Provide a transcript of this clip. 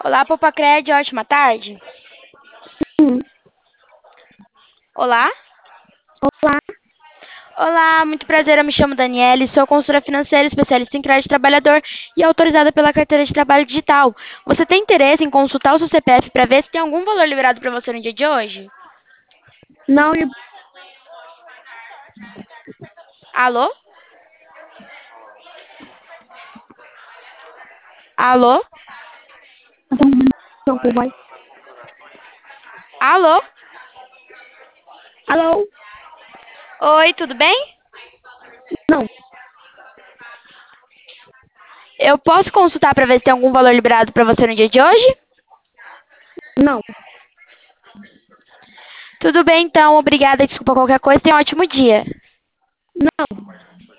Olá, Popacred, ótima tarde. Sim. Olá? Olá. Olá, muito prazer, eu me chamo Daniele, sou consultora financeira, especialista em crédito trabalhador e autorizada pela carteira de trabalho digital. Você tem interesse em consultar o seu CPF para ver se tem algum valor liberado para você no dia de hoje? Não, Alô? Alô? não, vai. Alô? Alô? Oi, tudo bem? Não, Eu posso consultar para ver se tem algum valor liberado para você no dia de hoje? não. Tudo bem, então, obrigada, desculpa qualquer coisa, tenha um ótimo dia. Não.